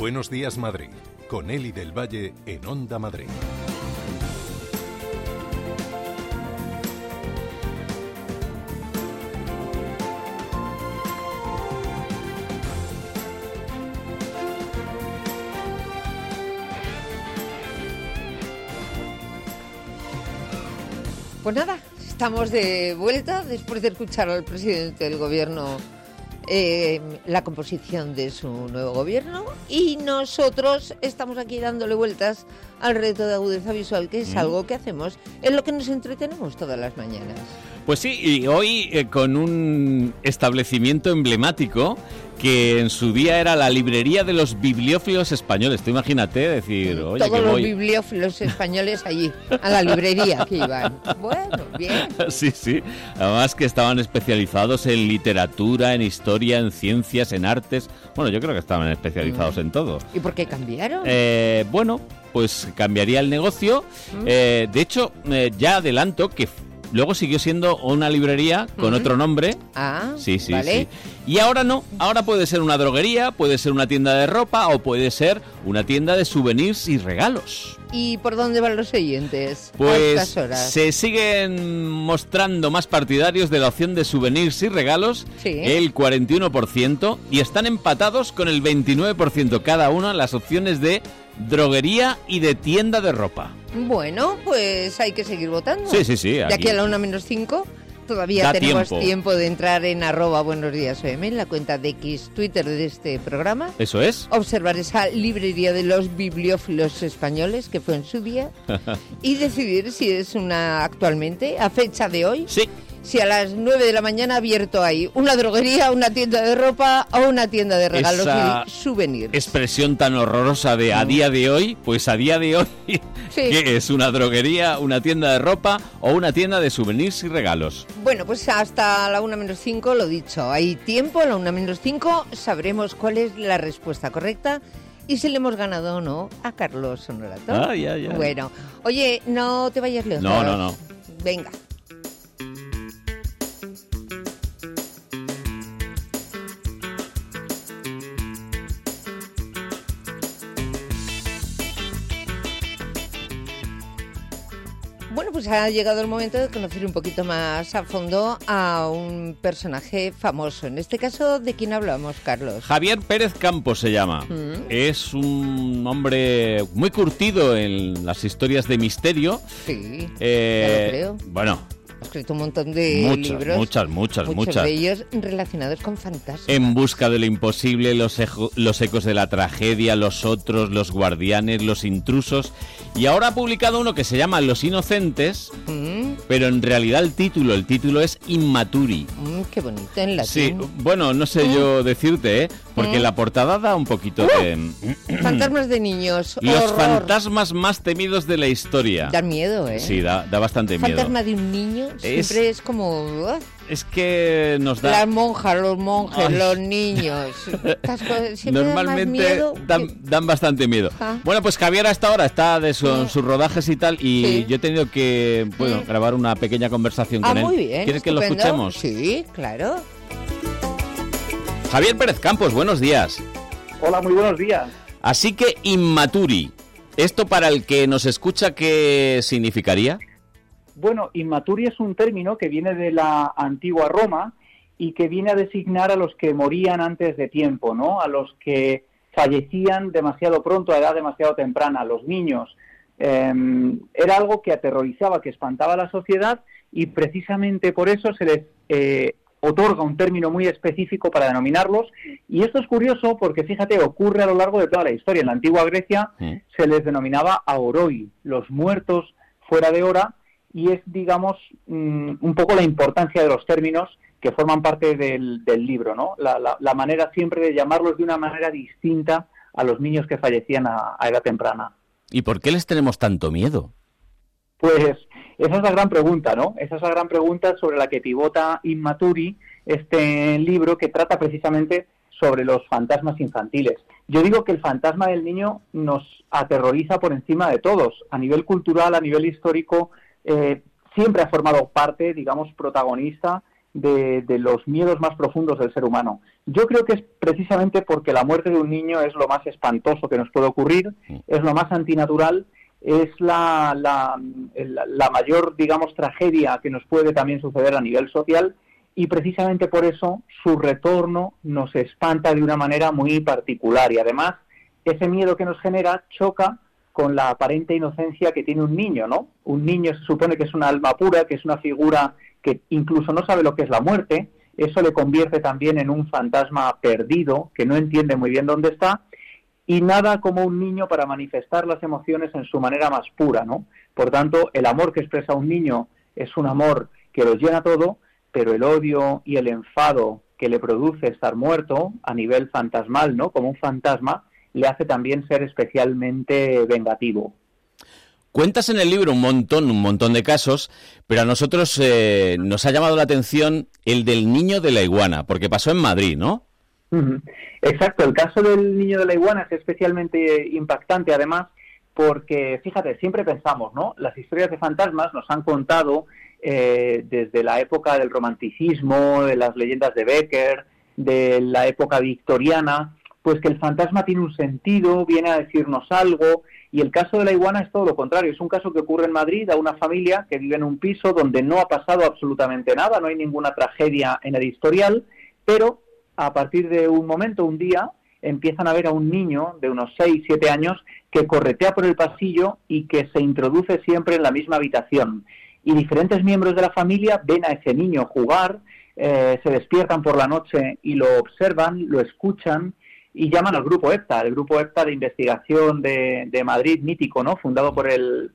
Buenos días, Madrid, con Eli del Valle en Onda Madrid. Pues nada, estamos de vuelta después de escuchar al presidente del gobierno la composición de su nuevo gobierno, y nosotros estamos aquí dándole vueltas al reto de agudeza visual, que es algo que hacemos, en lo que nos entretenemos todas las mañanas. Pues sí, y hoy con un establecimiento emblemático que en su día era la librería de los bibliófilos españoles. Tú imagínate decir, oye, todos que los voy... bibliófilos españoles allí, a la librería que iban. Bueno, bien. Sí, sí. Además que estaban especializados en literatura, en historia, en ciencias, en artes. Bueno, yo creo que estaban especializados en todo. ¿Y por qué cambiaron? Bueno, pues cambiaría el negocio. De hecho, ya adelanto que luego siguió siendo una librería con otro nombre. Ah, sí, vale. Sí. Y ahora no, ahora puede ser una droguería, puede ser una tienda de ropa o puede ser una tienda de souvenirs y regalos. ¿Y por dónde van los oyentes a Pues estas horas? se siguen mostrando más partidarios de la opción de souvenirs y regalos, Sí. El 41%, y están empatados con el 29% cada uno en las opciones de droguería y de tienda de ropa. Bueno, pues hay que seguir votando. Sí. De aquí a la 1:05 todavía Da tenemos tiempo. tiempo de entrar en @buenosdías.om, en la cuenta de X Twitter de este programa. ¿Eso es? Observar esa librería de los bibliófilos españoles que fue en su día y decidir si es una actualmente, a fecha de hoy. Sí. Si a las 9 de la mañana abierto hay una droguería, una tienda de ropa o una tienda de regalos Esa y souvenirs. Expresión tan horrorosa de a día de hoy, pues a día de hoy, Sí. ¿qué es? ¿Una droguería, una tienda de ropa o una tienda de souvenirs y regalos? Bueno, pues hasta la 1:05, lo dicho, hay tiempo, a la 1:05 sabremos cuál es la respuesta correcta y si le hemos ganado o no a Carlos Honorato. Ay. Bueno, oye, no te vayas lejos. No. Venga. Bueno, pues ha llegado el momento de conocer un poquito más a fondo a un personaje famoso. En este caso, ¿de quién hablamos, Carlos? Javier Pérez Campos se llama. Es un hombre muy curtido en las historias de misterio. Sí, ya lo creo. Bueno, Ha escrito un montón de libros. Muchos. de ellos relacionados con fantasmas. En busca de lo imposible, los ecos de la tragedia, los otros, los guardianes, los intrusos. Y ahora ha publicado uno que se llama Los Inocentes, pero en realidad el título es Immaturi. Qué bonito en latín. Sí, bueno, no sé yo decirte, porque la portada da un poquito de... Fantasmas de niños. Los horror. fantasmas más temidos de la historia. Dan miedo, ¿eh? Sí, da bastante miedo. Fantasma de un niño siempre es como... Es que nos da... Las monjas, los monjes, Ay. los niños. Estas cosas siempre Normalmente dan más miedo dan bastante miedo. Ah. Bueno, pues Javier hasta ahora está de sus rodajes y tal, y Sí. yo he tenido que grabar una pequeña conversación con él. Muy bien. ¿Quieres que lo estupendo. escuchemos? Sí, claro. Javier Pérez Campos, buenos días. Hola, muy buenos días. Así que Immaturi, ¿esto para el que nos escucha qué significaría? Bueno, Immaturi es un término que viene de la antigua Roma y que viene a designar a los que morían antes de tiempo, ¿no? A los que fallecían demasiado pronto, a edad demasiado temprana, a los niños. Era algo que aterrorizaba, que espantaba a la sociedad, y precisamente por eso se les otorga un término muy específico para denominarlos. Y esto es curioso porque, fíjate, ocurre a lo largo de toda la historia. En la antigua Grecia se les denominaba aoroi, los muertos fuera de hora, y es, digamos, un poco la importancia de los términos que forman parte del libro, ¿no? La manera siempre de llamarlos de una manera distinta a los niños que fallecían a edad temprana. ¿Y por qué les tenemos tanto miedo? Pues esa es la gran pregunta, ¿no? Esa es la gran pregunta sobre la que pivota Immaturi, este libro que trata precisamente sobre los fantasmas infantiles. Yo digo que el fantasma del niño nos aterroriza por encima de todos. A nivel cultural, a nivel histórico, siempre ha formado parte, digamos, protagonista de los miedos más profundos del ser humano. Yo creo que es precisamente porque la muerte de un niño es lo más espantoso que nos puede ocurrir, es lo más antinatural, es la mayor, digamos, tragedia que nos puede también suceder a nivel social, y precisamente por eso su retorno nos espanta de una manera muy particular, y además ese miedo que nos genera choca con la aparente inocencia que tiene un niño, ¿no? Un niño se supone que es una alma pura, que es una figura que incluso no sabe lo que es la muerte. Eso le convierte también en un fantasma perdido, que no entiende muy bien dónde está, y nada como un niño para manifestar las emociones en su manera más pura, ¿no? Por tanto, el amor que expresa un niño es un amor que lo llena todo, pero el odio y el enfado que le produce estar muerto a nivel fantasmal, ¿no? Como un fantasma, le hace también ser especialmente vengativo. Cuentas en el libro un montón de casos, pero a nosotros nos ha llamado la atención el del niño de la iguana, porque pasó en Madrid, ¿no? Exacto, el caso del niño de la iguana es especialmente impactante, además, porque, fíjate, siempre pensamos, ¿no? Las historias de fantasmas nos han contado desde la época del romanticismo, de las leyendas de Becker, de la época victoriana, pues que el fantasma tiene un sentido, viene a decirnos algo, y el caso de la iguana es todo lo contrario. Es un caso que ocurre en Madrid a una familia que vive en un piso donde no ha pasado absolutamente nada, no hay ninguna tragedia en el historial, pero a partir de un momento, un día, empiezan a ver a un niño de unos 6, 7 años que corretea por el pasillo y que se introduce siempre en la misma habitación. Y diferentes miembros de la familia ven a ese niño jugar, se despiertan por la noche y lo observan, lo escuchan, y llaman al Grupo EPTA, el Grupo EPTA de Investigación de Madrid, mítico, ¿no? Fundado por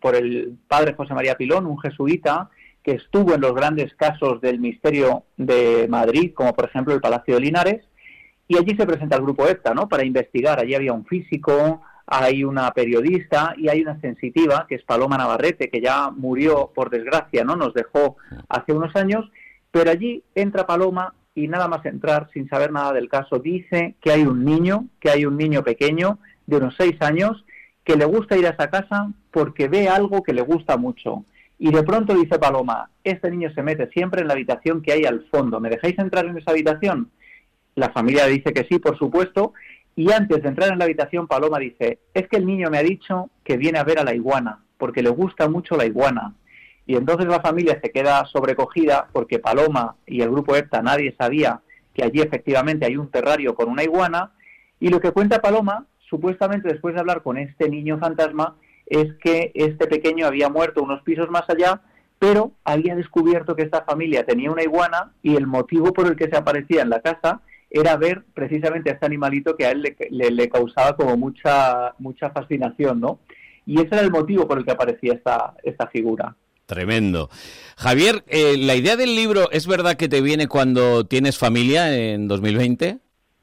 el padre José María Pilón, un jesuita que estuvo en los grandes casos del misterio de Madrid, como por ejemplo el Palacio de Linares, y allí se presenta el Grupo EPTA, ¿no? Para investigar. Allí había un físico, hay una periodista y hay una sensitiva, que es Paloma Navarrete, que ya murió, por desgracia, ¿no? Nos dejó hace unos años, pero allí entra Paloma y nada más entrar, sin saber nada del caso, dice que hay un niño pequeño, de unos 6 años, que le gusta ir a esa casa porque ve algo que le gusta mucho. Y de pronto dice Paloma, este niño se mete siempre en la habitación que hay al fondo, ¿me dejáis entrar en esa habitación? La familia dice que sí, por supuesto, y antes de entrar en la habitación, Paloma dice, es que el niño me ha dicho que viene a ver a la iguana, porque le gusta mucho la iguana. Y entonces la familia se queda sobrecogida porque Paloma y el Grupo EPTA, nadie sabía que allí efectivamente hay un terrario con una iguana, y lo que cuenta Paloma, supuestamente después de hablar con este niño fantasma, es que este pequeño había muerto unos pisos más allá, pero había descubierto que esta familia tenía una iguana y el motivo por el que se aparecía en la casa era ver precisamente a este animalito que a él le causaba como mucha fascinación, ¿no? Y ese era el motivo por el que aparecía esta figura. Tremendo. Javier, ¿la idea del libro es verdad que te viene cuando tienes familia en 2020?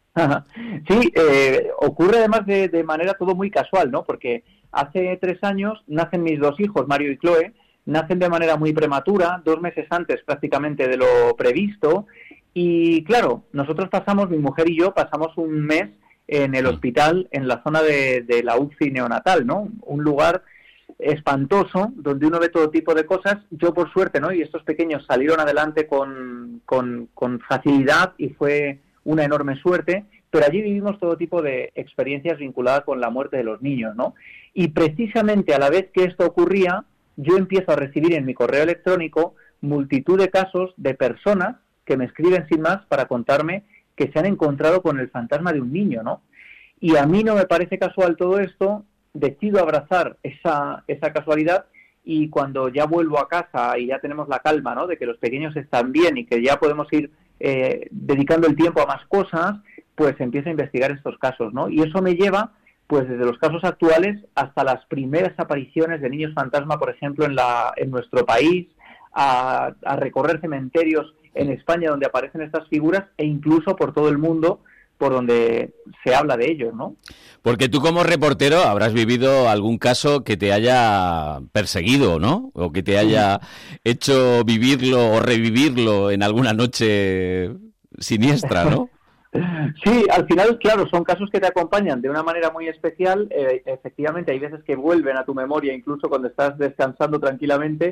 Sí, ocurre además de manera todo muy casual, ¿no? Porque hace 3 años nacen mis 2 hijos, Mario y Chloe, nacen de manera muy prematura, 2 meses antes prácticamente de lo previsto, y claro, nosotros mi mujer y yo pasamos un mes en el hospital, en la zona de la UCI neonatal, ¿no? Un lugar espantoso, donde uno ve todo tipo de cosas. Yo, por suerte, ¿no? Y estos pequeños salieron adelante con facilidad y fue una enorme suerte, pero allí vivimos todo tipo de experiencias vinculadas con la muerte de los niños, ¿no? Y precisamente a la vez que esto ocurría, yo empiezo a recibir en mi correo electrónico multitud de casos de personas que me escriben sin más para contarme que se han encontrado con el fantasma de un niño, ¿no? Y a mí no me parece casual todo esto, decido abrazar esa casualidad, y cuando ya vuelvo a casa y ya tenemos la calma, ¿no? De que los pequeños están bien y que ya podemos ir dedicando el tiempo a más cosas, pues empiezo a investigar estos casos, ¿no? Y eso me lleva, pues desde los casos actuales hasta las primeras apariciones de niños fantasma, por ejemplo, en nuestro país, a recorrer cementerios en España donde aparecen estas figuras, e incluso por todo el mundo por donde se habla de ellos, ¿no? Porque tú como reportero habrás vivido algún caso que te haya perseguido, ¿no? O que te haya hecho vivirlo o revivirlo en alguna noche siniestra, ¿no? Sí, al final, claro, son casos que te acompañan de una manera muy especial. Efectivamente, hay veces que vuelven a tu memoria, incluso cuando estás descansando tranquilamente,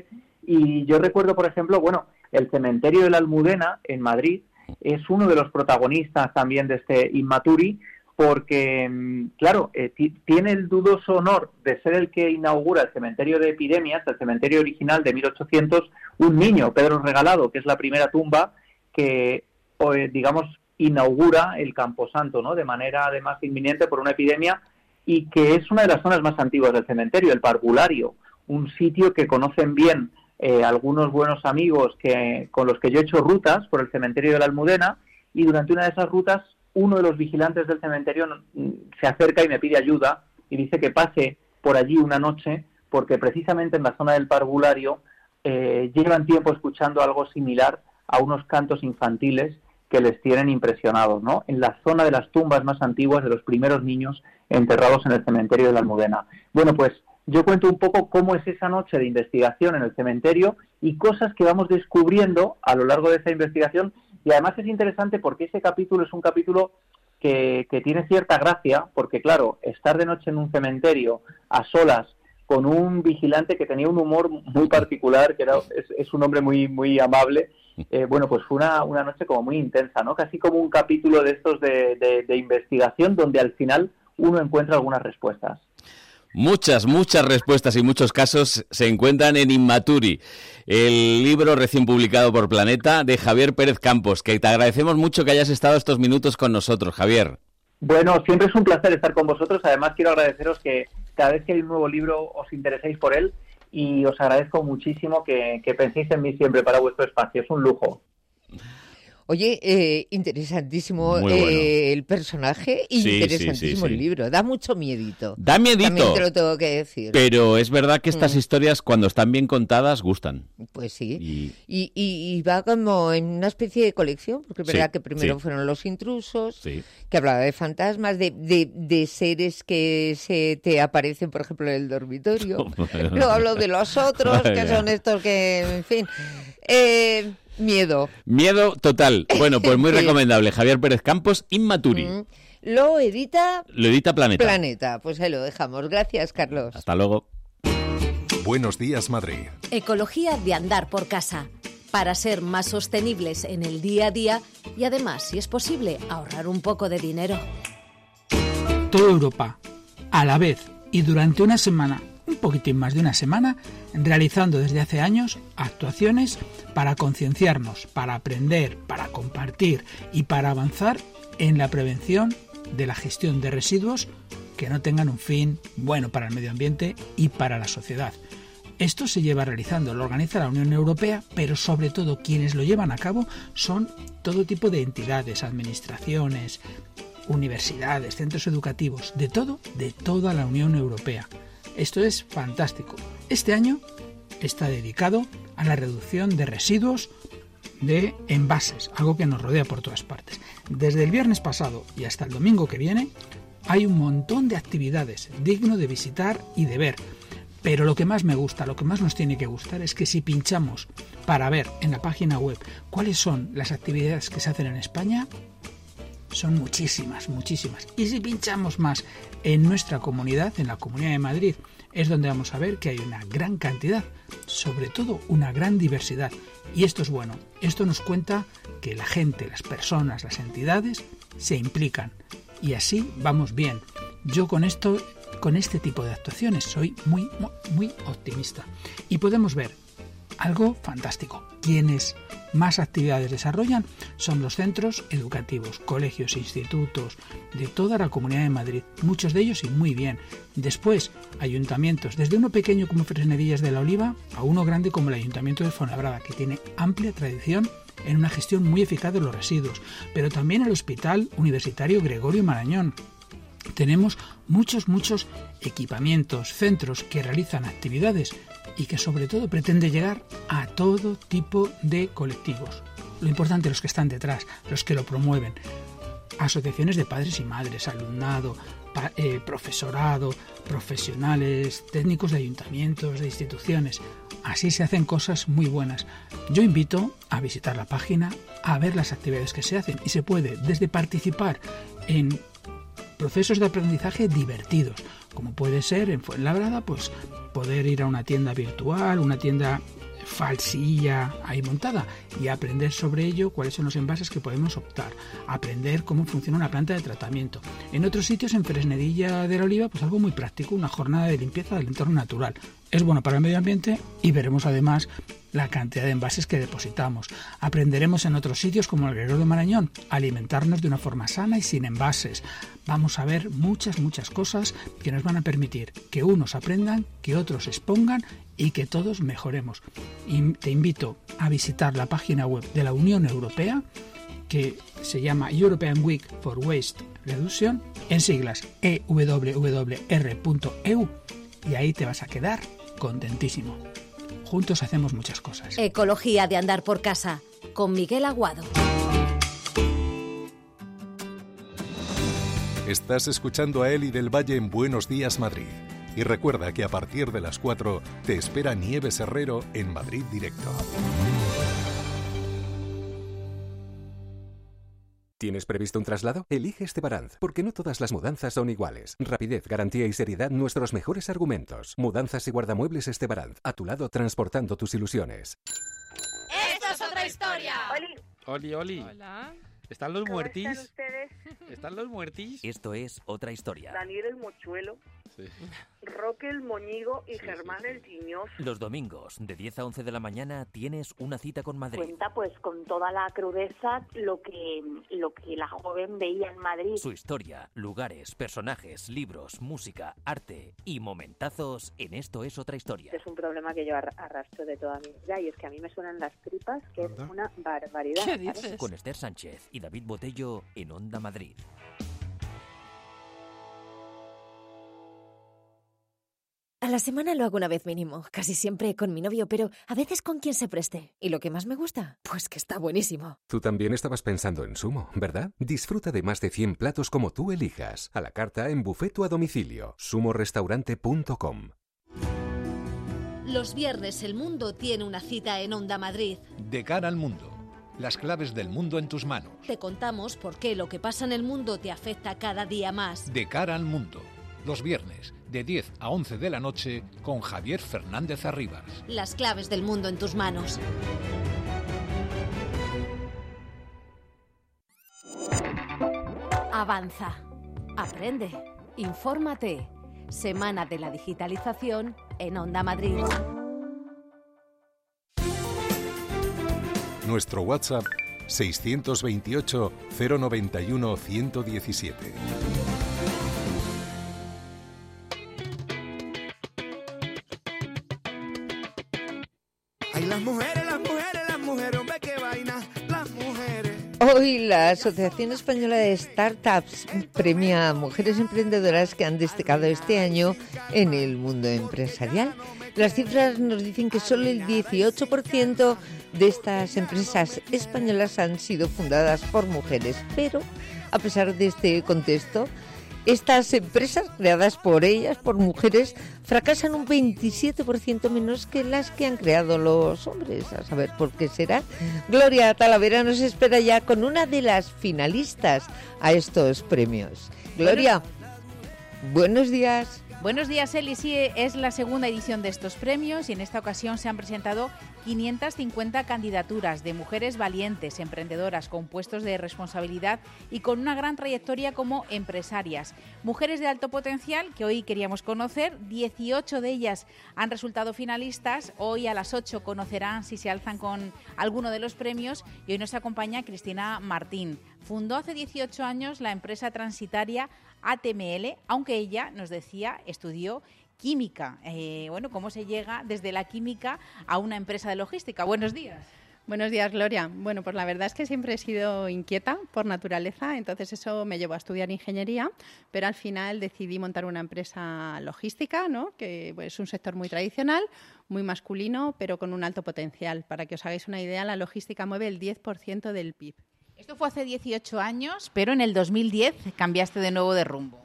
Y yo recuerdo, por ejemplo, el cementerio de la Almudena en Madrid es uno de los protagonistas también de este Inmaturi, porque, claro, tiene el dudoso honor de ser el que inaugura el cementerio de epidemias, el cementerio original de 1800, un niño, Pedro Regalado, que es la primera tumba que, digamos, inaugura el Camposanto, ¿no?, de manera además inminente por una epidemia, y que es una de las zonas más antiguas del cementerio, el Parvulario, un sitio que conocen bien algunos buenos amigos con los que yo he hecho rutas por el cementerio de la Almudena, y durante una de esas rutas uno de los vigilantes del cementerio se acerca y me pide ayuda y dice que pase por allí una noche porque precisamente en la zona del Parvulario llevan tiempo escuchando algo similar a unos cantos infantiles que les tienen impresionados, ¿no?, en la zona de las tumbas más antiguas de los primeros niños enterrados en el cementerio de la Almudena. Bueno, pues yo cuento un poco cómo es esa noche de investigación en el cementerio y cosas que vamos descubriendo a lo largo de esa investigación. Y además es interesante porque ese capítulo es un capítulo que tiene cierta gracia, porque claro, estar de noche en un cementerio a solas con un vigilante que tenía un humor muy particular, que es un hombre muy, muy amable, pues fue una noche como muy intensa, ¿no? Casi como un capítulo de estos de investigación donde al final uno encuentra algunas respuestas. Muchas respuestas y muchos casos se encuentran en Inmaturi, el libro recién publicado por Planeta de Javier Pérez Campos, que te agradecemos mucho que hayas estado estos minutos con nosotros, Javier. Bueno, siempre es un placer estar con vosotros. Además, quiero agradeceros que cada vez que hay un nuevo libro os intereséis por él y os agradezco muchísimo que penséis en mí siempre para vuestro espacio. Es un lujo. Oye, interesantísimo bueno. El personaje, interesantísimo el libro. Da mucho miedito. Da miedito. También te lo tengo que decir. Pero es verdad que estas historias, cuando están bien contadas, gustan. Pues sí. Y va como en una especie de colección, porque es verdad que primero fueron Los Intrusos, que hablaba de fantasmas, de seres que se te aparecen, por ejemplo, en el dormitorio. Luego hablo de los otros, que son estos que, en fin... Miedo total. Bueno, pues muy recomendable. Javier Pérez Campos, Inmaturi. Lo edita Planeta. Pues ahí lo dejamos. Gracias, Carlos. Hasta luego. Buenos días, Madrid. Ecología de andar por casa. Para ser más sostenibles en el día a día y además, si es posible, ahorrar un poco de dinero. Toda Europa, a la vez y durante una semana, un poquitín más de una semana, realizando desde hace años actuaciones para concienciarnos, para aprender, para compartir y para avanzar en la prevención de la gestión de residuos que no tengan un fin bueno para el medio ambiente y para la sociedad. Esto se lleva realizando, lo organiza la Unión Europea, pero sobre todo quienes lo llevan a cabo son todo tipo de entidades, administraciones, universidades, centros educativos, de toda la Unión Europea. Esto es fantástico. Este año está dedicado a la reducción de residuos de envases, algo que nos rodea por todas partes. Desde el viernes pasado y hasta el domingo que viene hay un montón de actividades digno de visitar y de ver. Pero lo que más me gusta, lo que más nos tiene que gustar es que si pinchamos para ver en la página web cuáles son las actividades que se hacen en España, son muchísimas. Y si pinchamos más en nuestra comunidad, en la Comunidad de Madrid, es donde vamos a ver que hay una gran cantidad, sobre todo una gran diversidad. Y esto es bueno. Esto nos cuenta que la gente, las personas, las entidades se implican. Y así vamos bien. Yo con este tipo de actuaciones soy muy optimista. Y podemos ver algo fantástico. Quienes más actividades desarrollan son los centros educativos, colegios, institutos de toda la Comunidad de Madrid, muchos de ellos y muy bien. Después, ayuntamientos, desde uno pequeño como Fresnedillas de la Oliva a uno grande como el Ayuntamiento de Fuenlabrada, que tiene amplia tradición en una gestión muy eficaz de los residuos, pero también el Hospital Universitario Gregorio Marañón. Tenemos muchos equipamientos, centros que realizan actividades y que sobre todo pretende llegar a todo tipo de colectivos. Lo importante, los que están detrás, los que lo promueven. Asociaciones de padres y madres, alumnado, profesorado, profesionales, técnicos de ayuntamientos, de instituciones. Así se hacen cosas muy buenas. Yo invito a visitar la página, a ver las actividades que se hacen y se puede desde participar en procesos de aprendizaje divertidos, como puede ser en Fuenlabrada, pues poder ir a una tienda virtual, una tienda falsilla ahí montada, y aprender sobre ello cuáles son los envases que podemos optar, aprender cómo funciona una planta de tratamiento. En otros sitios, en Fresnedilla de la Oliva, pues algo muy práctico, una jornada de limpieza del entorno natural. Es bueno para el medio ambiente y veremos además la cantidad de envases que depositamos. Aprenderemos en otros sitios como el Gregorio de Marañón a alimentarnos de una forma sana y sin envases. Vamos a ver muchas cosas que nos van a permitir que unos aprendan, que otros expongan y que todos mejoremos. Y te invito a visitar la página web de la Unión Europea, que se llama European Week for Waste Reduction, en siglas EWWR.eu, y ahí te vas a quedar contentísimo. Juntos hacemos muchas cosas. Ecología de andar por casa, con Miguel Aguado. Estás escuchando a Eli del Valle en Buenos Días Madrid. Y recuerda que a partir de las 4 te espera Nieves Herrero en Madrid Directo. ¿Tienes previsto un traslado? Elige Estebaranz, porque no todas las mudanzas son iguales. Rapidez, garantía y seriedad, nuestros mejores argumentos. Mudanzas y guardamuebles Estebaranz, a tu lado transportando tus ilusiones. ¡Esto es otra historia! Oli. Hola. ¿Están los muertis? ¿Están ustedes? ¿Están los muertis? Esto es otra historia. Daniel el Mochuelo, Sí. Roque el Moñigo y Germán el Tiñoso. Los domingos, de 10 a 11 de la mañana, tienes una cita con Madrid. Cuenta pues con toda la crudeza lo que la joven veía en Madrid. Su historia, lugares, personajes, libros, música, arte y momentazos en Esto es otra historia. Es un problema que yo arrastro de toda mi vida y es que a mí me suenan las tripas, que es una barbaridad. ¿Qué dices? ¿Sabes? Con Esther Sánchez y David Botello en Onda Madrid. A la semana lo hago una vez mínimo, casi siempre con mi novio, pero a veces con quien se preste. ¿Y lo que más me gusta? Pues que está buenísimo. Tú también estabas pensando en Sumo, ¿verdad? Disfruta de más de 100 platos como tú elijas. A la carta, en buffet o a domicilio. sumorestaurante.com. Los viernes el mundo tiene una cita en Onda Madrid. De cara al mundo. Las claves del mundo en tus manos. Te contamos por qué lo que pasa en el mundo te afecta cada día más. De cara al mundo. Los viernes, de 10 a 11 de la noche, con Javier Fernández Arribas. Las claves del mundo en tus manos. Avanza. Aprende. Infórmate. Semana de la Digitalización en Onda Madrid. Nuestro WhatsApp 628 091 117. Ay, las mujeres, hombre, qué vaina, las mujeres. Hoy la Asociación Española de Startups premia a mujeres emprendedoras que han destacado este año en el mundo empresarial. Las cifras nos dicen que solo el 18% de estas empresas españolas han sido fundadas por mujeres, pero a pesar de este contexto, estas empresas creadas por ellas, por mujeres, fracasan un 27% menos que las que han creado los hombres. A saber por qué será. Gloria Talavera nos espera ya con una de las finalistas a estos premios. Gloria, buenos días. Buenos días, Eli. Sí, es la segunda edición de estos premios y en esta ocasión se han presentado 550 candidaturas de mujeres valientes, emprendedoras, con puestos de responsabilidad y con una gran trayectoria como empresarias. Mujeres de alto potencial que hoy queríamos conocer, 18 de ellas han resultado finalistas. Hoy a las 8 conocerán si se alzan con alguno de los premios y hoy nos acompaña Cristina Martín. Fundó hace 18 años la empresa transitaria ATML, aunque ella, nos decía, estudió química. ¿Cómo se llega desde la química a una empresa de logística? Buenos días. Buenos días, Gloria. Bueno, pues la verdad es que siempre he sido inquieta por naturaleza, entonces eso me llevó a estudiar ingeniería, pero al final decidí montar una empresa logística, ¿no? Que es un sector muy tradicional, muy masculino, pero con un alto potencial. Para que os hagáis una idea, la logística mueve el 10% del PIB. Esto fue hace 18 años, pero en el 2010 cambiaste de nuevo de rumbo.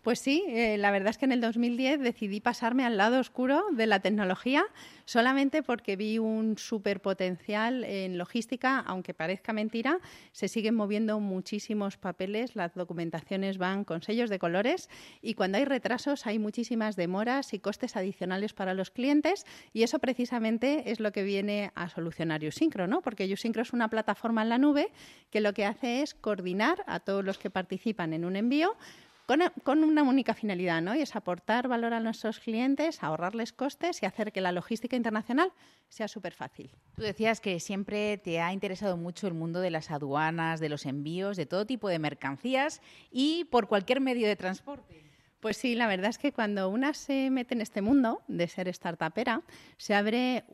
Pues sí, la verdad es que en el 2010 decidí pasarme al lado oscuro de la tecnología solamente porque vi un superpotencial en logística, aunque parezca mentira, se siguen moviendo muchísimos papeles, las documentaciones van con sellos de colores y cuando hay retrasos hay muchísimas demoras y costes adicionales para los clientes y eso precisamente es lo que viene a solucionar YouSyncro, ¿no? Porque YouSyncro es una plataforma en la nube que lo que hace es coordinar a todos los que participan en un envío con una única finalidad, ¿no? Y es aportar valor a nuestros clientes, ahorrarles costes y hacer que la logística internacional sea súper fácil. Tú decías que siempre te ha interesado mucho el mundo de las aduanas, de los envíos, de todo tipo de mercancías y por cualquier medio de transporte. Pues sí, la verdad es que cuando una se mete en este mundo de ser startupera, se abre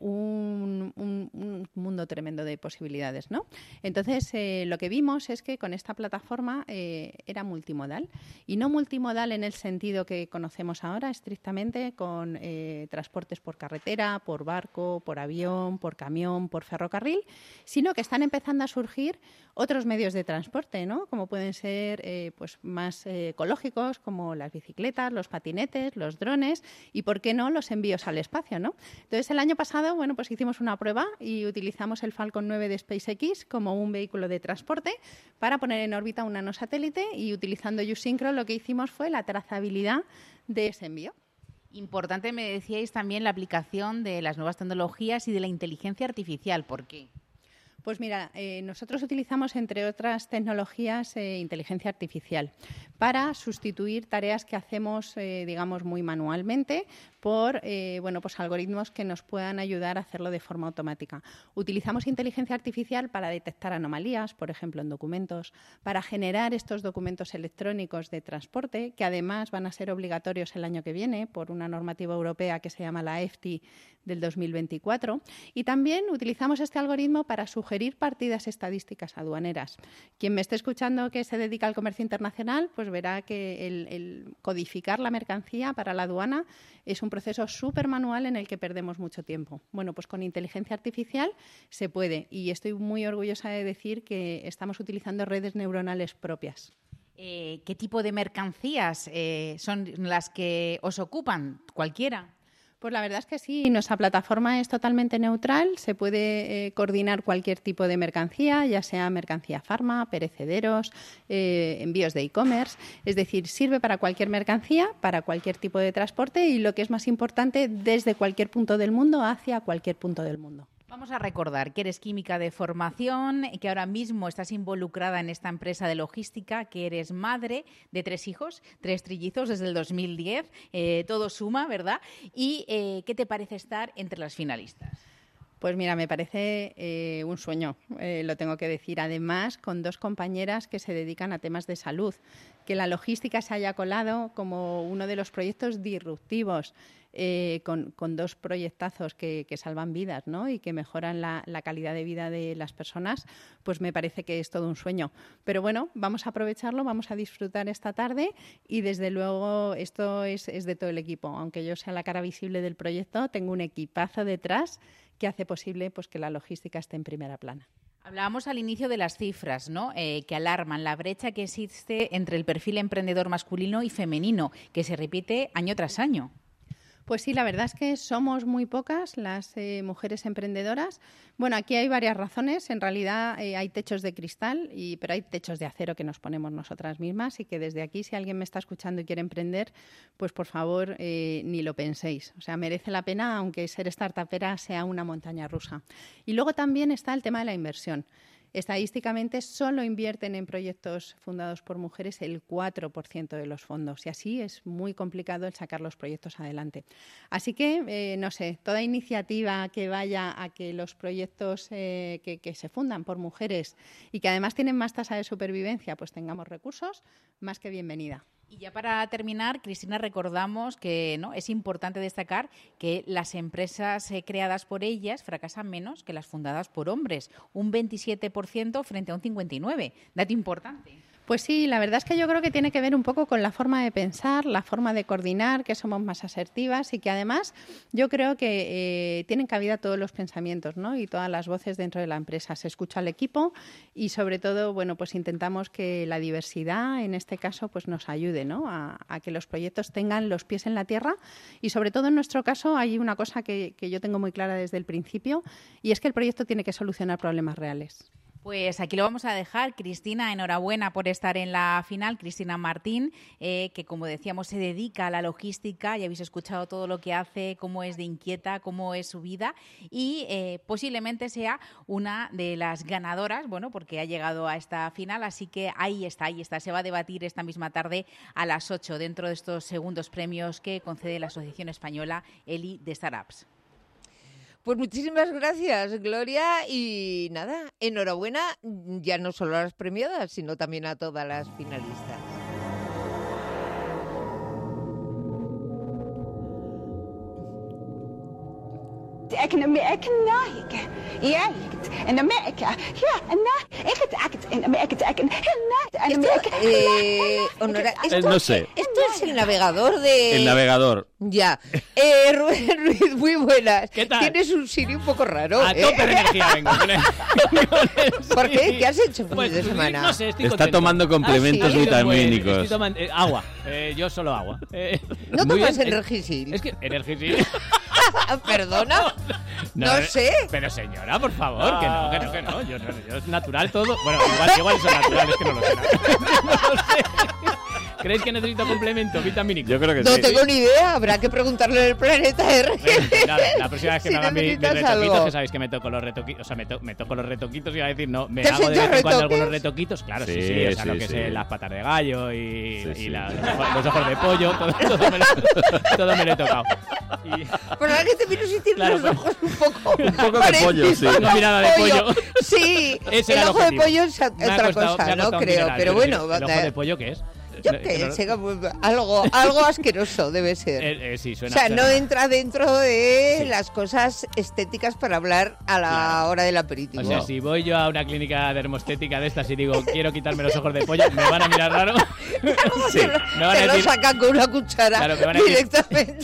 un mundo tremendo de posibilidades, ¿no? Entonces, lo que vimos es que con esta plataforma era multimodal. Y no multimodal en el sentido que conocemos ahora, estrictamente, con transportes por carretera, por barco, por avión, por camión, por ferrocarril, sino que están empezando a surgir otros medios de transporte, ¿no? Como pueden ser pues más ecológicos, como las bicicletas, los patinetes, los drones y, ¿por qué no?, los envíos al espacio, ¿no? Entonces, el año pasado, bueno, pues hicimos una prueba y utilizamos el Falcon 9 de SpaceX como un vehículo de transporte para poner en órbita un nanosatélite y utilizando YouSyncro lo que hicimos fue la trazabilidad de ese envío. Importante, me decíais también la aplicación de las nuevas tecnologías y de la inteligencia artificial. ¿Por qué? Pues mira, nosotros utilizamos, entre otras tecnologías, inteligencia artificial para sustituir tareas que hacemos, digamos, muy manualmente por pues algoritmos que nos puedan ayudar a hacerlo de forma automática. Utilizamos inteligencia artificial para detectar anomalías, por ejemplo, en documentos, para generar estos documentos electrónicos de transporte, que además van a ser obligatorios el año que viene por una normativa europea que se llama la EFTI del 2024. Y también utilizamos este algoritmo para sugerir partidas estadísticas aduaneras. Quien me esté escuchando que se dedica al comercio internacional, pues verá que el codificar la mercancía para la aduana es un proceso súper manual en el que perdemos mucho tiempo. Bueno, pues con inteligencia artificial se puede y estoy muy orgullosa de decir que estamos utilizando redes neuronales propias. ¿Qué tipo de mercancías son las que os ocupan? ¿Cualquiera? Pues la verdad es que sí, nuestra plataforma es totalmente neutral, se puede coordinar cualquier tipo de mercancía, ya sea mercancía farma, perecederos, envíos de e-commerce, es decir, sirve para cualquier mercancía, para cualquier tipo de transporte y, lo que es más importante, desde cualquier punto del mundo hacia cualquier punto del mundo. Vamos a recordar que eres química de formación, que ahora mismo estás involucrada en esta empresa de logística, que eres madre de 3 hijos, 3 trillizos desde el 2010, todo suma, ¿verdad? ¿Y qué te parece estar entre las finalistas? Pues mira, me parece un sueño, lo tengo que decir. Además, con 2 compañeras que se dedican a temas de salud, que la logística se haya colado como uno de los proyectos disruptivos, con 2 proyectazos que salvan vidas, ¿no? Y que mejoran la calidad de vida de las personas, pues me parece que es todo un sueño. Pero bueno, vamos a aprovecharlo, vamos a disfrutar esta tarde y desde luego esto es de todo el equipo. Aunque yo sea la cara visible del proyecto, tengo un equipazo detrás que hace posible pues que la logística esté en primera plana. Hablábamos al inicio de las cifras, ¿no? Que alarman la brecha que existe entre el perfil emprendedor masculino y femenino, que se repite año tras año. Pues sí, la verdad es que somos muy pocas las mujeres emprendedoras. Bueno, aquí hay varias razones. En realidad hay techos de cristal, pero hay techos de acero que nos ponemos nosotras mismas y que desde aquí, si alguien me está escuchando y quiere emprender, pues por favor ni lo penséis. O sea, merece la pena, aunque ser startupera sea una montaña rusa. Y luego también está el tema de la inversión. Estadísticamente, solo invierten en proyectos fundados por mujeres el 4% de los fondos y así es muy complicado el sacar los proyectos adelante. Así que, no sé, toda iniciativa que vaya a que los proyectos que se fundan por mujeres y que además tienen más tasa de supervivencia, pues tengamos recursos, más que bienvenida. Y ya para terminar, Cristina, recordamos que no es importante destacar que las empresas creadas por ellas fracasan menos que las fundadas por hombres, un 27% frente a un 59%. Dato importante. Pues sí, la verdad es que yo creo que tiene que ver un poco con la forma de pensar, la forma de coordinar, que somos más asertivas y que además yo creo que tienen cabida todos los pensamientos, ¿no? Y todas las voces dentro de la empresa. Se escucha al equipo y sobre todo, bueno, pues intentamos que la diversidad, en este caso, pues nos ayude, ¿no? A que los proyectos tengan los pies en la tierra y sobre todo en nuestro caso hay una cosa que yo tengo muy clara desde el principio y es que el proyecto tiene que solucionar problemas reales. Pues aquí lo vamos a dejar. Cristina, enhorabuena por estar en la final. Cristina Martín, que como decíamos se dedica a la logística. Ya habéis escuchado todo lo que hace, cómo es de inquieta, cómo es su vida y posiblemente sea una de las ganadoras, bueno, porque ha llegado a esta final. Así que ahí está. Se va a debatir esta misma tarde a las 8 dentro de estos segundos premios que concede la Asociación Española ELI de Startups. Pues muchísimas gracias, Gloria, y nada, enhorabuena ya no solo a las premiadas, sino también a todas las finalistas. Honora, no sé. Esto es el navegador de... El navegador. Ya. Rubén Ruiz, muy buenas. ¿Qué tal? Tienes un Siri un poco raro. A tope de energía vengo. ¿Por qué? ¿Qué has hecho fin Pues, de semana? No sé, estoy Está contento. tomando complementos vitamínicos. Estoy tomando agua. Yo solo agua. ¿No Muy tomas bien. Energisil? Es que Energisil... ¿Perdona? No sé. Pero señora, por favor, que no. Yo es natural todo. Bueno, igual eso es natural, es que no lo sé. No lo sé. ¿Creéis que necesito complemento vitamínico? Yo creo que No sí. tengo ni idea, habrá que preguntarle en el planeta R. Nada, la próxima vez que Si me hagan mis necesitas retoquitos, algo. que sabéis que me toco los retoquitos, o sea, me toco los retoquitos y iba a decir, no, me ¿Te has hago de hecho vez en cuando retoques? algunos retoquitos, claro, sí, o sea, lo que es las patas de gallo y los ojos de pollo, todo me lo he tocado. Por la que te miro si tienes Claro, los ojos un poco de pollo, sí. Una mirada de pollo. Sí, Ese el era el ojo de objetivo. pollo es Me ha otra costado- me cosa, ha no costado un creo, dineral, pero bueno. ¿el ojo de pollo qué es? Yo qué sé, algo asqueroso debe ser. Sí, suena. O sea, suena no mal. entra dentro de las cosas estéticas para hablar a la hora del aperitivo. O sea, si voy yo a una clínica dermostética de estas y digo, quiero quitarme los ojos de pollo, me van a mirar raro. Sí. Me van a Te lo decir, sacan con una cuchara Claro, me van a decir, directamente.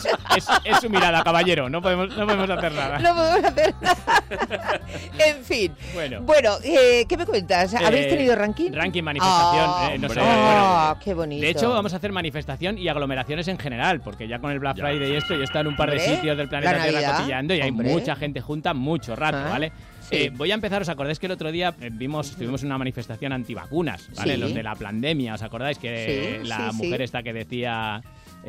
es su mirada, caballero, no podemos hacer nada. No podemos hacer nada. En fin. Bueno, ¿qué me cuentas? ¿Habéis tenido ranking? Ranking, manifestación, no sé. Qué bonito. De hecho, vamos a hacer manifestación y aglomeraciones en general, porque ya con el Black Friday y esto, yo he estado en un par de Hombre, sitios del la planeta Tierra Navidad, cotilleando y hay hombre. mucha gente junta mucho rato, Ah, ¿vale? sí. Voy a empezar, ¿os acordáis que el otro día estuvimos en una manifestación antivacunas, ¿vale? Sí. Los de la pandemia, ¿os acordáis? Que Sí, la sí, mujer sí. esta que decía...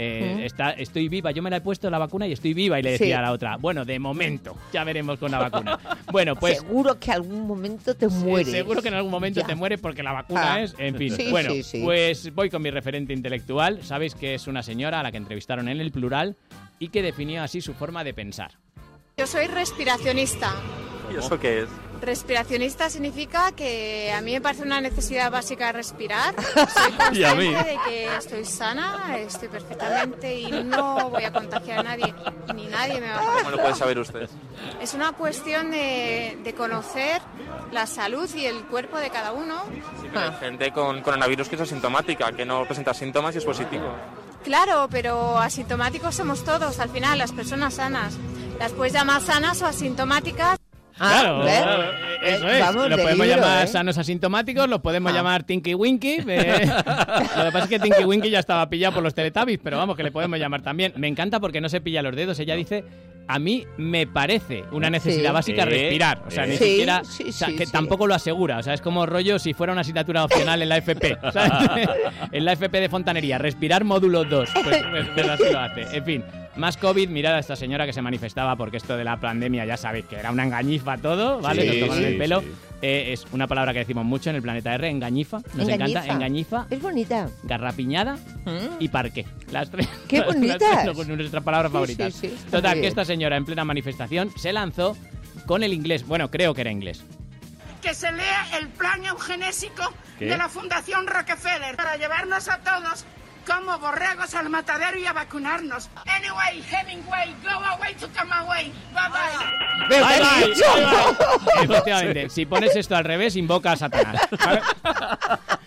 estoy viva, yo me la he puesto la vacuna y estoy viva, y le decía Sí. a la otra, bueno, de momento, ya veremos con la vacuna. Bueno, pues... Seguro que algún momento te mueres. Seguro que en algún momento Ya. te mueres porque la vacuna Ah. es... En fin, Sí, bueno, sí, sí. pues voy con mi referente intelectual. Sabéis que es una señora a la que entrevistaron en El Plural y que definió así su forma de pensar. Yo soy respiracionista. ¿Y eso qué es? Respiracionista significa que a mí me parece una necesidad básica respirar. Soy Y a mí. consciente de que estoy sana, estoy perfectamente y no voy a contagiar a nadie, ni nadie me va a ¿Cómo contagiar. lo puede saber usted? Es una cuestión de conocer la salud y el cuerpo de cada uno. Sí, pero hay gente con coronavirus que es asintomática, que no presenta síntomas y es positivo. Claro, pero asintomáticos somos todos, al final, las personas sanas. Las puedes llamar sanas o asintomáticas. Claro, ¿ves? eso es. Vamos, Lo de podemos libro, llamar ¿eh? sanos asintomáticos, lo podemos llamar Tinky Winky. Lo que pasa es que Tinky Winky ya estaba pillado por los Teletubbies, pero vamos, que le podemos llamar también. Me encanta porque no se pilla los dedos. Ella dice, a mí me parece una necesidad Sí. básica respirar. O sea, ni Sí, siquiera... sí, o sea, sí, que sí. tampoco lo asegura. O sea, es como rollo si fuera una asignatura opcional en la FP. ¿Sabes? En la FP de fontanería. Respirar módulo 2. Pues así lo hace. En fin. Más COVID, mirad a esta señora que se manifestaba porque esto de la pandemia ya sabéis que era una engañifa todo, ¿vale? Sí, Nos tomaron sí, el pelo. sí. Es una palabra que decimos mucho en el planeta R, engañifa. Nos encanta, engañifa, Es bonita. garrapiñada y parqué. Las tres. ¡Qué las bonitas! tres son nuestras palabras Sí, favoritas. sí, sí, está Total, bien. que esta señora en plena manifestación se lanzó con el inglés. Bueno, creo que era inglés. Que se lea el plan eugenésico ¿Qué? de la Fundación Rockefeller para llevarnos a todos como borregos al matadero y a vacunarnos. Anyway, Hemingway, go away to come away. Bye bye. ¿Pero qué Bye, has bye, dicho? bye, bye. Efectivamente, si pones esto al revés, invoca a Satanás. ¿vale?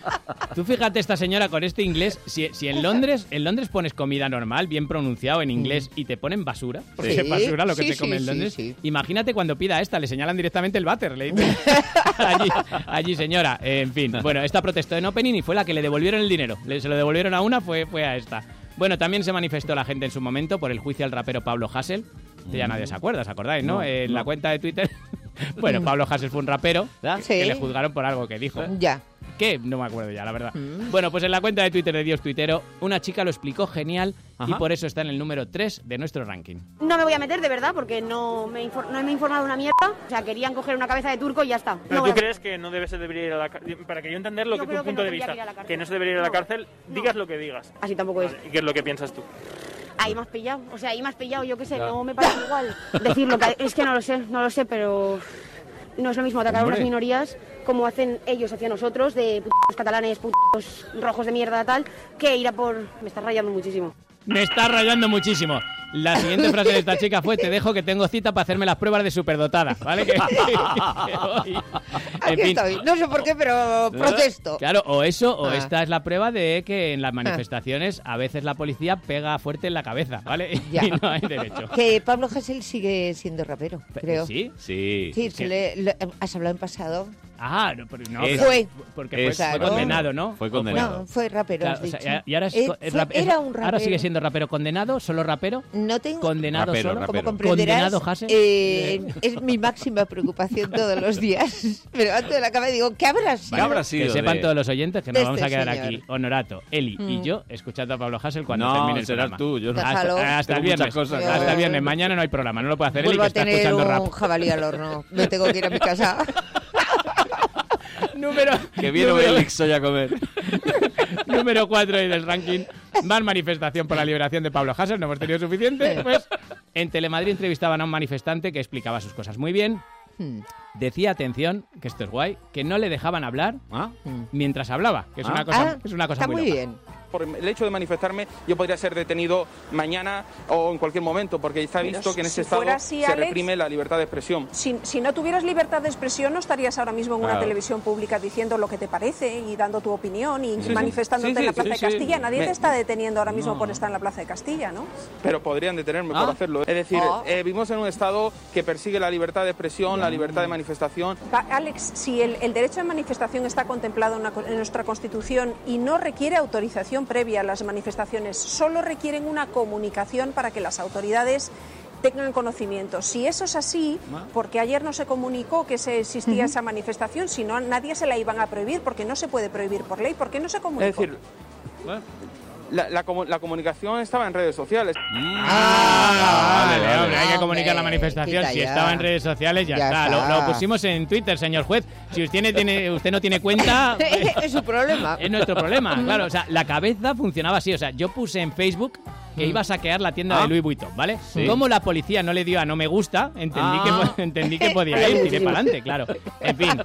Tú fíjate esta señora con este inglés, si en Londres pones comida normal, bien pronunciado en inglés, y te ponen basura, porque es basura lo que se come en Londres, imagínate cuando pida esta, le señalan directamente el váter, le dicen allí señora, en fin. Bueno, esta protestó en Opening y fue la que le devolvieron el dinero, se lo devolvieron a una, fue a esta. Bueno, también se manifestó la gente en su momento por el juicio al rapero Pablo Hasél, que ya nadie se acuerda, ¿os acordáis, no? En la cuenta de Twitter. Bueno, Pablo Hasél fue un rapero que le juzgaron por algo que dijo. Ya. ¿Qué? No me acuerdo ya, la verdad. Bueno, pues en la cuenta de Twitter de Dios Tuitero, una chica lo explicó genial y por eso está en el número 3 de nuestro ranking. No me voy a meter, de verdad, porque no me he informado una mierda. O sea, querían coger una cabeza de turco y ya está. ¿Pero tú crees que no debería ir a la cárcel? Para que yo entender lo que tu punto de vista, que no se debería ir a la cárcel, digas lo que digas. Así tampoco es. ¿Y qué es lo que piensas tú? Ahí me has pillado, yo qué sé, no me parece igual decirlo, es que no lo sé, pero no es lo mismo atacar a unas minorías como hacen ellos hacia nosotros, de putos catalanes, putos rojos de mierda, tal, que ir a por... Me estás rayando muchísimo. Me está rayando muchísimo. La siguiente frase de esta chica fue: te dejo que tengo cita para hacerme las pruebas de superdotada, ¿vale? Que hoy... Aquí estoy. No sé por qué, pero protesto. Claro, o eso, o esta es la prueba de que en las manifestaciones a veces la policía pega fuerte en la cabeza, ¿vale? Ya. Y no hay derecho. Que Pablo Hasél sigue siendo rapero, creo. ¿Sí? Sí. ¿Has hablado en pasado? Ah, no, pero no. Fue. Porque fue condenado, ¿no? Fue condenado. No, fue rapero, has dicho. O sea, y ahora era un rapero. ¿Ahora sigue siendo rapero condenado? ¿Solo rapero? No tengo... ¿Condenado rapero, solo? rapero. Como comprenderás, ¿Condenado Hasél? es mi máxima preocupación todos los días. Me levanto de la cama y digo, ¿qué habrá sido? ¿Qué habrá sido? Que sepan todos los oyentes que nos vamos a quedar señor. aquí, Honorato, Eli y yo, escuchando a Pablo Hasél cuando termine el programa. No, serás tú. Yo no. Hasta el viernes. Hasta el viernes. Mañana no hay programa, no lo puede hacer Eli, Vuelvo que a está tener escuchando rap. un jabalí al horno. Me tengo que ir a mi casa. Que viene Obelix hoy a comer. Número 4 del ranking. Más manifestación por la liberación de Pablo Hasél. No hemos tenido suficiente. Pues en Telemadrid entrevistaban a un manifestante que explicaba sus cosas muy bien. Decía, atención, que esto es guay, que no le dejaban hablar mientras hablaba, que es una cosa, está muy muy loca. bien. Por el hecho de manifestarme, yo podría ser detenido mañana o en cualquier momento, porque está visto que en ese estado así, se Alex, reprime la libertad de expresión. Si no tuvieras libertad de expresión, no estarías ahora mismo en una televisión pública diciendo lo que te parece y dando tu opinión y manifestándote en la Plaza de Castilla. Nadie te está deteniendo ahora mismo por estar en la Plaza de Castilla, ¿no? Pero podrían detenerme por hacerlo. Es decir, vivimos en un estado que persigue la libertad de expresión, la libertad de manifestación. Alex, si el derecho de manifestación está contemplado en nuestra Constitución y no requiere autorización previa a las manifestaciones, solo requieren una comunicación para que las autoridades tengan conocimiento. Si eso es así, porque ayer no se comunicó que existía esa manifestación, si no, nadie se la iban a prohibir, porque no se puede prohibir por ley. ¿Por qué no se comunicó? Es decir, la comunicación estaba en redes sociales. Vale, hombre, hay que comunicar la manifestación. Si estaba en redes sociales, ya está. Lo pusimos en Twitter, señor juez. Si usted no tiene cuenta... Es su problema. Es nuestro problema, claro. O sea, la cabeza funcionaba así. O sea, yo puse en Facebook que iba a saquear la tienda de Louis Vuitton, ¿vale? Sí. Como la policía no le dio a no me gusta, entendí que podía ir, tiré para adelante, claro. En fin.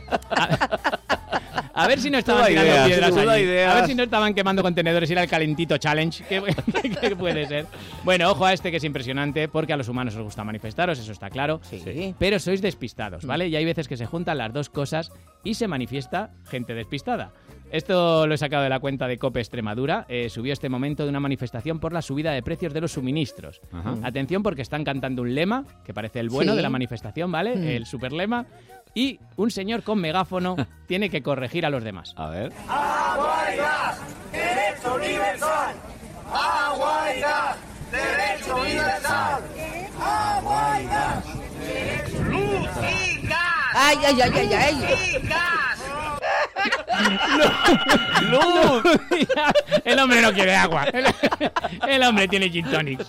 A ver si no estaban tirando piedras allí. A ver si no estaban quemando contenedores y era el calentito challenge. ¿Qué puede ser? Bueno, ojo a este que es impresionante, porque a los humanos os gusta manifestaros, eso está claro. Sí. Pero sois despistados, ¿vale? Y hay veces que se juntan las dos cosas y se manifiesta gente despistada. Esto lo he sacado de la cuenta de COPE Extremadura. Subió este momento de una manifestación por la subida de precios de los suministros. Atención, porque están cantando un lema, que parece el bueno de la manifestación, ¿vale? El superlema. Y un señor con megáfono tiene que corregir a los demás. A ver. Agua y gas, derecho universal. Agua y gas, derecho universal. Agua y gas, derecho universal. Luz y gas. Ay. Y gas. ¡Luz! El hombre no quiere agua. El hombre tiene gin tonics.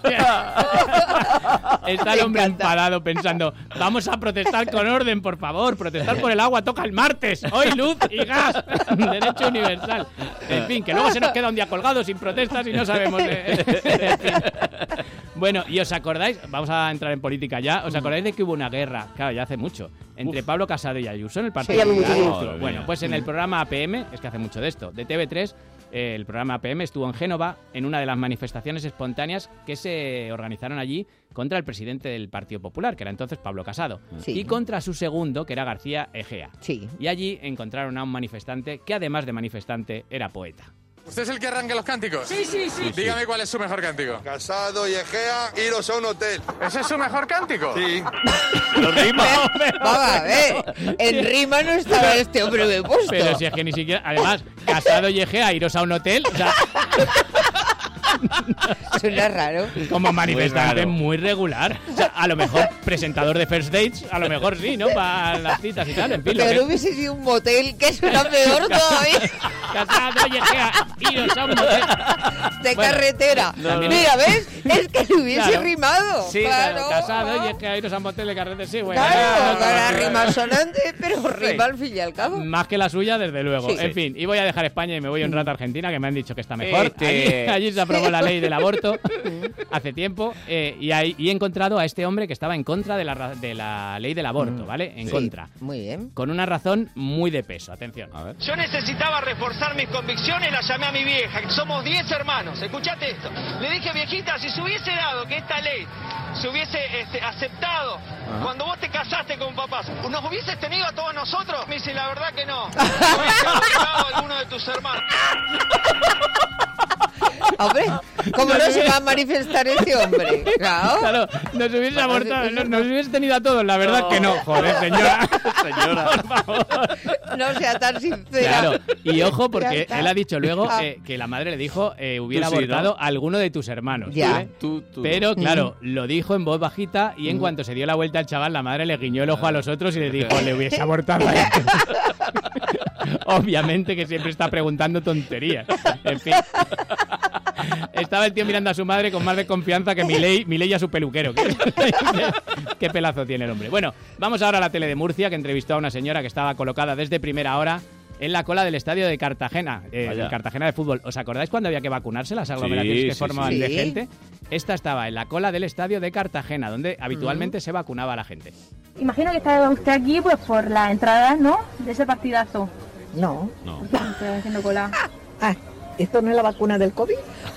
Está el hombre enfadado pensando, vamos a protestar con orden, por favor. Protestar por el agua toca el martes. Hoy luz y gas. Derecho universal. En fin, que luego se nos queda un día colgado sin protestas y no sabemos... En fin. Bueno, ¿y os acordáis? Vamos a entrar en política ya. ¿Os acordáis de que hubo una guerra? Claro, ya hace mucho. Entre Pablo Casado y Ayuso en el Partido Popular. Bueno, pues en el programa APM, es que hace mucho de esto, de TV3, el programa APM estuvo en Génova en una de las manifestaciones espontáneas que se organizaron allí contra el presidente del Partido Popular, que era entonces Pablo Casado, y contra su segundo, que era García Egea. Y allí encontraron a un manifestante que, además de manifestante, era poeta. ¿Usted es el que arranca los cánticos? Sí. Dígame cuál es su mejor cántico. Casado y Egea, iros a un hotel. ¿Ese es su mejor cántico? Sí. Lo rima. Vamos a ver, en rima no estaba este hombre bien puesto. Pero si es que ni siquiera... Además, Casado y Egea, iros a un hotel... O sea, suena raro. Como manifestante muy regular. O sea, a lo mejor presentador de First Dates, a lo mejor sí, ¿no? Para las citas y tal, en fin. Pero hubiese sido un motel, que suena peor todavía. Casado y Egea, iros a un motel. De carretera. Mira, ¿ves? Es que le hubiese rimado. Sí, claro. Casado y Egea, iros a un motel de carretera, sí, bueno. Claro, para rimar sonante, pero rima al fin y al cabo. Más que la suya, desde luego. Sí. En fin, y voy a dejar España y me voy un rato a Argentina, que me han dicho que está mejor. Allí se aprobó la ley del aborto hace tiempo y he encontrado a este hombre que estaba en contra de la ley del aborto, ¿vale? En contra. Muy bien. Con una razón muy de peso. Atención. A ver. Yo necesitaba reforzar mis convicciones, la llamé a mi vieja. Somos 10 hermanos. Escuchate esto. Le dije, viejita, si se hubiese dado que esta ley se hubiese aceptado cuando vos te casaste con papás, ¿nos hubieses tenido a todos nosotros? Me dice, la verdad que no. Hubiese abortado a alguno de tus hermanos. Hombre, ¿cómo no se va a manifestar ese hombre? Claro, nos hubiese abortado, nos hubiese tenido a todos, la verdad que no. Joder, señora. Señora. Por favor. No sea tan sincera. Claro, y ojo, porque él ha dicho luego que la madre le dijo hubiera abortado a alguno de tus hermanos. Ya. ¿Vale? Pero, claro, lo dijo en voz bajita y en cuanto se dio la vuelta al chaval, la madre le guiñó el ojo a los otros y le dijo, le hubiese abortado a este. Obviamente que siempre está preguntando tonterías. En fin. Estaba el tío mirando a su madre con más de confianza que Milei a su peluquero. Qué pelazo tiene el hombre. Bueno, vamos ahora a la tele de Murcia, que entrevistó a una señora que estaba colocada desde primera hora en la cola del estadio de Cartagena, el Cartagena de fútbol. ¿Os acordáis cuando había que vacunarse, las aglomeraciones que formaban de gente? Esta estaba en la cola del estadio de Cartagena, donde habitualmente se vacunaba a la gente. Imagino que está usted aquí pues por la entrada, ¿no?, de ese partidazo. No. Estoy haciendo cola. ¿Esto no es la vacuna del COVID?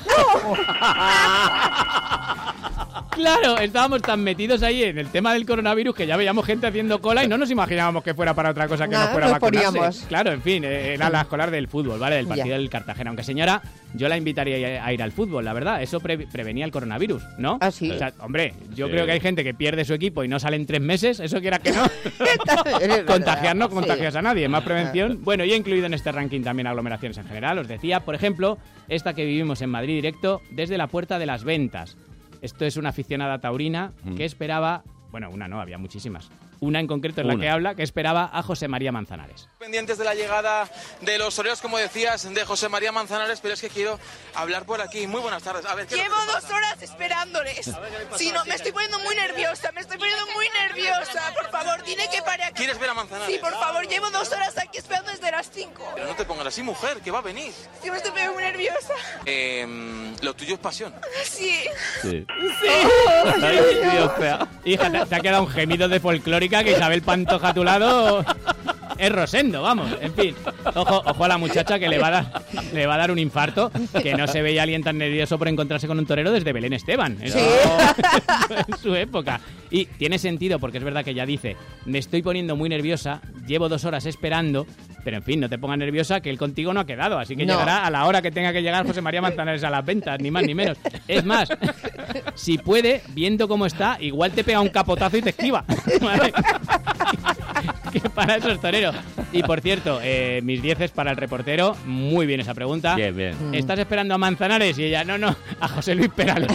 Claro, estábamos tan metidos ahí en el tema del coronavirus que ya veíamos gente haciendo cola y no nos imaginábamos que fuera para otra cosa que no fuera vacunarse. Poníamos. Claro, en fin, era la escolar del fútbol, ¿vale? Del partido del Cartagena. Aunque señora, yo la invitaría a ir al fútbol, la verdad. Eso prevenía el coronavirus, ¿no? Ah, sí. O sea, hombre, yo creo que hay gente que pierde su equipo y no sale en 3 meses, eso quiera que no. Contagiar no contagias a nadie, más prevención. Bueno, y he incluido en este ranking también aglomeraciones en general. Os decía, por ejemplo, esta que vivimos en Madrid Directo desde la Puerta de las Ventas. Esto es una aficionada taurina que esperaba... Bueno, una no, había muchísimas. Una en concreto en la que habla, que esperaba a José María Manzanares. Pendientes de la llegada de los toreros, como decías, de José María Manzanares, pero es que quiero hablar por aquí. Muy buenas tardes. A ver, Llevo 2 horas esperándoles. Si no, me estoy poniendo muy nerviosa, Por favor, dile que pare aquí. ¿Quieres ver a Manzanares? Sí, por favor, llevo 2 horas aquí esperando desde las 5. Pero no te pongas así, mujer, que va a venir. Yo me estoy poniendo muy nerviosa. Lo tuyo es pasión. Sí. Ay, Dios, hija, te ha quedado un gemido de folclórica que Isabel Pantoja a tu lado es Rosendo, vamos, en fin. Ojo a la muchacha que le va a dar un infarto, que no se veía a alguien tan nervioso por encontrarse con un torero desde Belén Esteban. Eso, en su época. Y tiene sentido, porque es verdad que ella dice, me estoy poniendo muy nerviosa, llevo 2 horas esperando, pero en fin, no te pongas nerviosa, que él contigo no ha quedado, así que llegará a la hora que tenga que llegar José María Manzanares a las ventas, ni más ni menos. Es más, si puede, viendo cómo está, igual te pega un capotazo y te esquiva. ¿Vale? Que para esos toreros. Y por cierto, mis 10 para el reportero. Muy bien esa pregunta. Bien. ¿Estás esperando a Manzanares? Y ella, no, a José Luis Perales.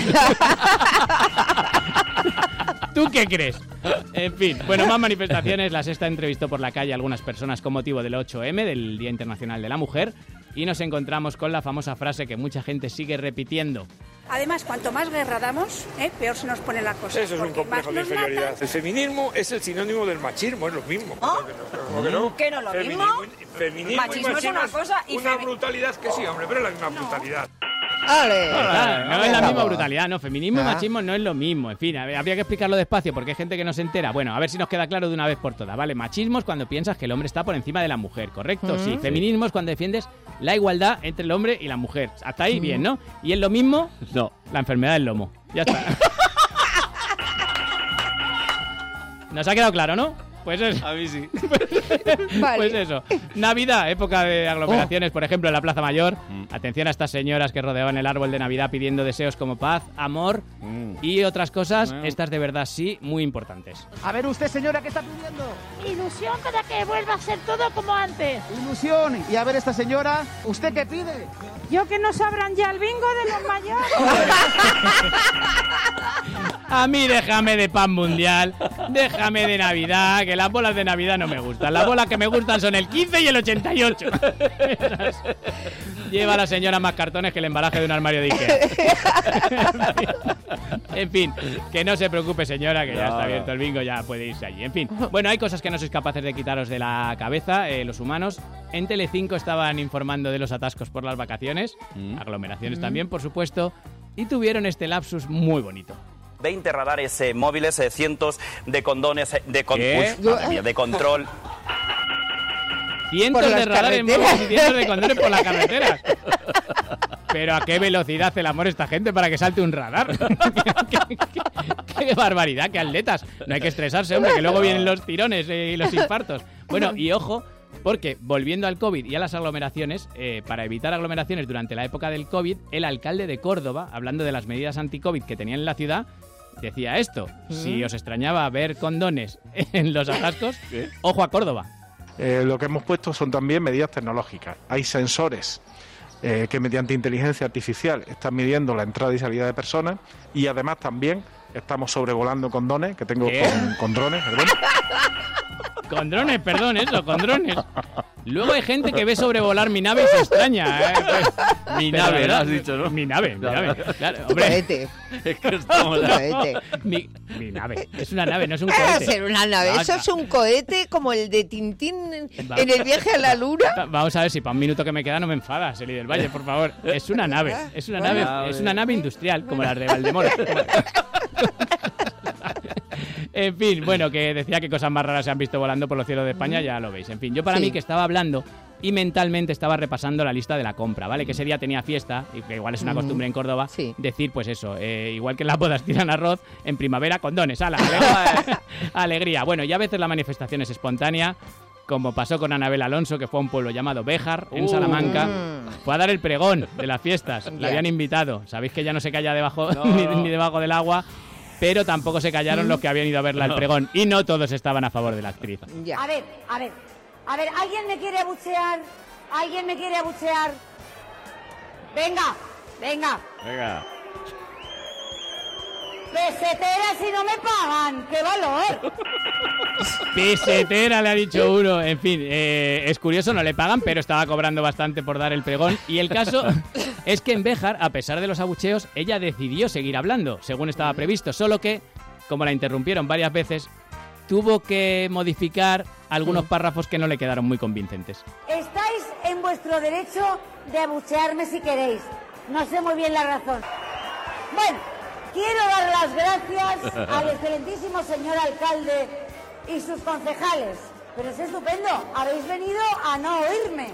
¿Tú qué crees? En fin, bueno, más manifestaciones. La Sexta entrevistó por la calle a algunas personas con motivo del 8M, del Día Internacional de la Mujer, y nos encontramos con la famosa frase que mucha gente sigue repitiendo. Además, cuanto más guerra damos, peor se nos pone la cosa. Eso es un complejo de inferioridad. El feminismo es el sinónimo del machismo, es lo mismo. ¿Qué no lo mismo? Feminismo machismo y machismo es una cosa y una brutalidad que sí, hombre, pero es la misma brutalidad. ¡Ale! No es la misma brutalidad, no. Feminismo y machismo no es lo mismo. En fin, habría que explicarlo despacio porque hay gente que no se entera. Bueno, a ver si nos queda claro de una vez por todas, ¿vale? Machismo es cuando piensas que el hombre está por encima de la mujer, ¿correcto? Sí. Feminismo es cuando defiendes la igualdad entre el hombre y la mujer. Hasta ahí bien, ¿no? ¿Y es lo mismo? No. La enfermedad del lomo. Ya está. ¿Nos ha quedado claro, no? Pues eso. A mí sí. Pues eso. Navidad, época de aglomeraciones, por ejemplo, en la Plaza Mayor. Atención a estas señoras que rodeaban el árbol de Navidad pidiendo deseos como paz, amor y otras cosas. Estas de verdad sí, muy importantes. A ver usted, señora, ¿qué está pidiendo? Ilusión para que vuelva a ser todo como antes. Ilusión. Y a ver esta señora, ¿usted qué pide? Yo que nos abran ya el bingo de los mayores. A mí déjame de pan mundial, déjame de Navidad, que las bolas de Navidad no me gustan. Las bolas que me gustan son el 15 y el 88. Lleva la señora más cartones que el embalaje de un armario de Ikea. En fin, que no se preocupe, señora, que ya está abierto el bingo, ya puede irse allí. En fin, bueno, hay cosas que no sois capaces de quitaros de la cabeza, los humanos. En Telecinco estaban informando de los atascos por las vacaciones, aglomeraciones también, por supuesto, y tuvieron este lapsus muy bonito. 20 radares móviles, cientos de condones de control. Cientos de radares móviles y cientos de condones por la carretera. Pero ¿a qué velocidad hace el amor esta gente para que salte un radar? ¡Qué barbaridad! ¡Qué atletas! No hay que estresarse, hombre, que luego vienen los tirones y los infartos. Bueno, y ojo, porque volviendo al COVID y a las aglomeraciones, para evitar aglomeraciones durante la época del COVID, el alcalde de Córdoba, hablando de las medidas anti-COVID que tenían en la ciudad, decía esto: si os extrañaba ver condones en los atascos, ojo a Córdoba. Lo que hemos puesto son también medidas tecnológicas. Hay sensores que mediante inteligencia artificial están midiendo la entrada y salida de personas, y además también estamos sobrevolando condones, que tengo con drones, perdón. Con drones, perdón, eso, con drones. Luego hay gente que ve sobrevolar mi nave y se extraña, Mi nave, ¿no? Has dicho, ¿no? Mi nave. Claro, hombre. Es que estamos... mi nave. Es una nave, no es un Va a cohete. ser una nave. Eso es un cohete como el de Tintín en el viaje a la luna. Vamos a ver si para un minuto que me queda no me enfadas, Eli del Valle, por favor. Es una nave. Es una nave industrial, como las de Valdemoro. En fin, bueno, que decía que cosas más raras se han visto volando por los cielos de España, ya lo veis. En fin, yo para mí que estaba hablando y mentalmente estaba repasando la lista de la compra, ¿vale? Que ese día tenía fiesta, y que igual es una costumbre en Córdoba, decir pues eso, igual que en las bodas tiran arroz, en primavera condones, ¡hala! Alegría. Bueno, y a veces la manifestación es espontánea, como pasó con Anabel Alonso, que fue a un pueblo llamado Béjar, en Salamanca. Fue a dar el pregón de las fiestas, la habían invitado. Sabéis que ya no se calla debajo ni debajo del agua. Pero tampoco se callaron los que habían ido a verla al pregón. Y no todos estaban a favor de la actriz. A ver, ¿alguien me quiere abuchear? ¿Alguien me quiere abuchear? Venga. Pesetera si no me pagan, ¡qué valor! Pesetera, le ha dicho uno. En fin, es curioso, no le pagan, pero estaba cobrando bastante por dar el pregón. Y el caso es que en Béjar, a pesar de los abucheos, ella decidió seguir hablando, según estaba previsto. Solo que, como la interrumpieron varias veces, tuvo que modificar algunos párrafos que no le quedaron muy convincentes. Estáis en vuestro derecho de abuchearme si queréis. No sé muy bien la razón. Bueno, quiero dar las gracias al excelentísimo señor alcalde y sus concejales. Pero es estupendo, habéis venido a no oírme.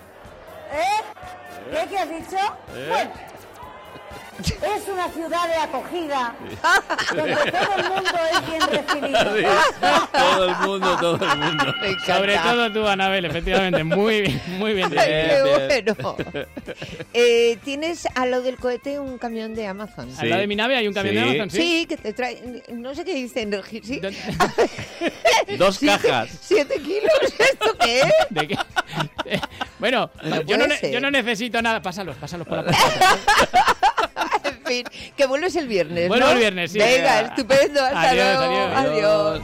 ¿Qué has dicho? Bueno, es una ciudad de acogida donde todo el mundo es bien recibido. Todo el mundo. Sobre todo tú, Anabel, efectivamente. Muy bien. Qué bueno. ¿Tienes a lo del cohete un camión de Amazon? Sí. ¿Al lado de mi nave hay un camión de Amazon? Sí, que te trae... No sé qué dicen. ¿Sí? 2 cajas. 7 kilos. ¿Esto qué es? ¿De qué? Bueno, yo no necesito nada. Pásalos por la puerta. En fin, que vuelves el viernes, ¿no? Bueno, el viernes, sí. Venga, estupendo. Hasta luego. Adiós.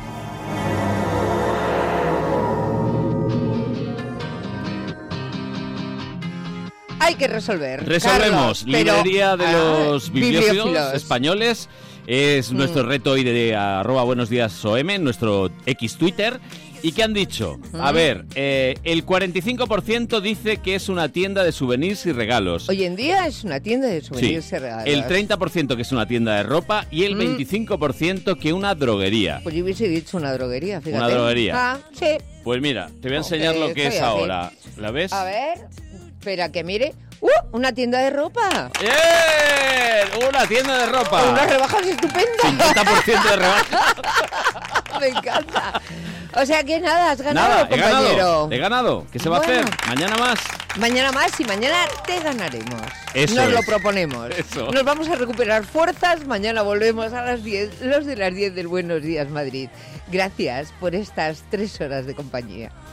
Hay que resolver. Resolvemos. Carlos, Librería de los bibliófilos españoles. Es nuestro reto hoy de @buenosdiasom, nuestro X Twitter. ¿Y qué han dicho? A ver, el 45% dice que es una tienda de souvenirs y regalos. Hoy en día es una tienda de souvenirs y regalos. El 30% que es una tienda de ropa y el 25% que una droguería. Pues yo hubiese dicho una droguería, fíjate. Una droguería. Ah, sí. Pues mira, te voy a enseñar lo que es ahora. ¿La ves? A ver, espera que mire. ¡Una tienda de ropa! ¡Bien! ¡Una tienda de ropa! ¡Unas rebajas estupendas! 50% de rebajas. Me encanta. O sea que nada, has ganado, compañero. He ganado. ¿Qué se va a hacer? Mañana más. Mañana más y mañana te ganaremos. Eso Nos es. lo proponemos. Eso. Nos vamos a recuperar fuerzas. Mañana volvemos a las 10, los de las 10 del Buenos Días Madrid. Gracias por estas 3 horas de compañía.